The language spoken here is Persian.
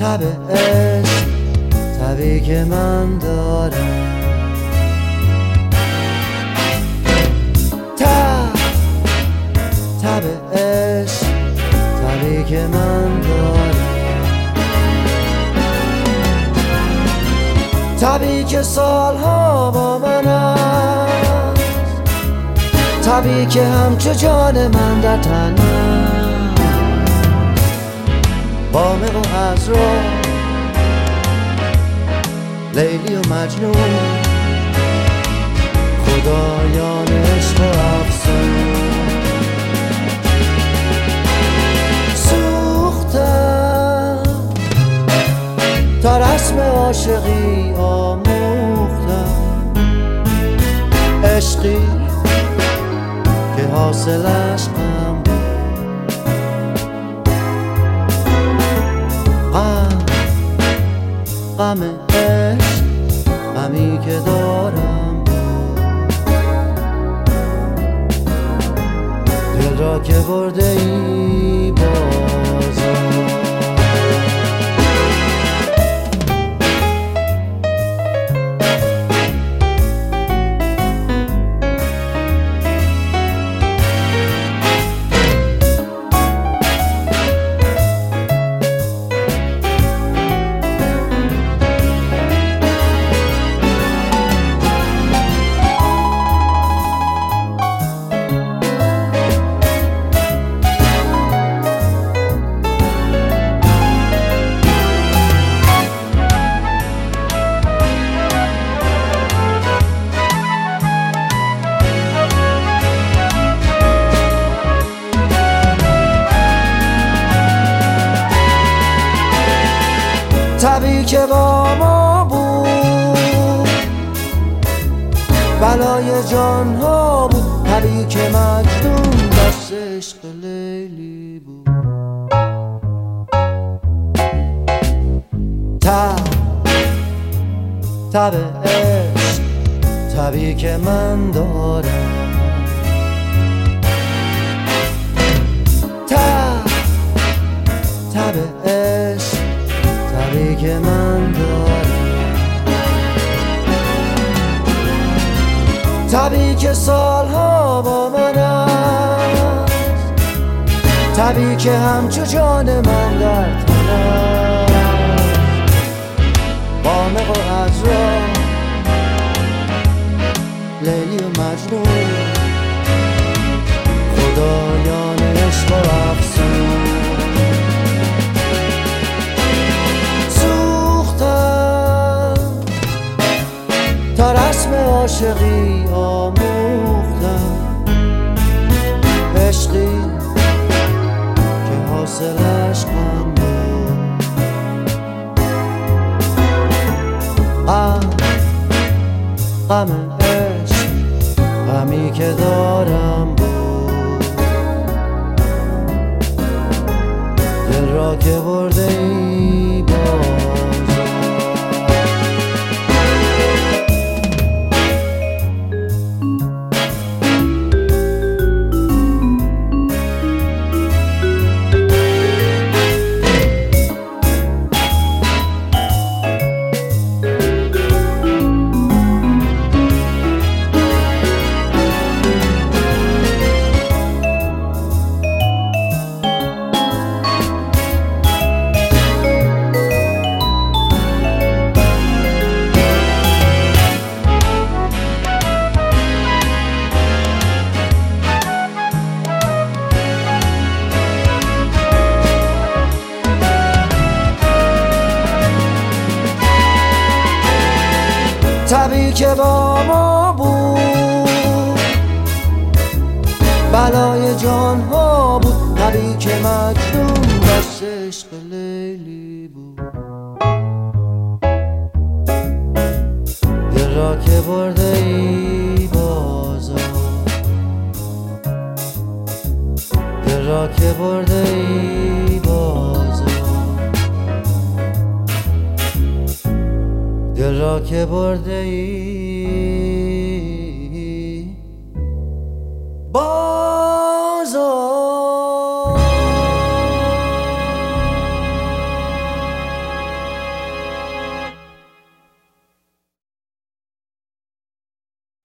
تب عشق، تبی که من دارم. تب عشق، تبی که من دارم. تبی که سالها با من است، تبی که همچو جان من در تن است. بامق و عذرا، لیلی و مجنون، خدایان عشق و افسون. سوختم تا رسم عاشقی آموختم، عشقی که حاصلش غم بود. غم عشق، غمی که دارم بود. دل را که برده ای بازم. تبی که با ما بود، بلای جان ها بود. تبی که مجنون دست عشق لیلی بود. تب عشق، تبی که من دارم. تب عشق، تبی که من دارم. تبی که سالها با من است، تبی که همچو جان من در تن است. بامق و عذرا، لیلی و مجنون، خدایان عشق و افسون. تا رسم عاشقی آموختم، عشقی که حاصلش غم بود. غم عشق، غمی که دارم بود. دل را که برده ای باز. تبی که با ما بود، بلای جان ها بود. تبی که مجنون دست عشق لیلی بود. دل را که برده ای بازار، دل را که برده ای بازار. دل را که برده ای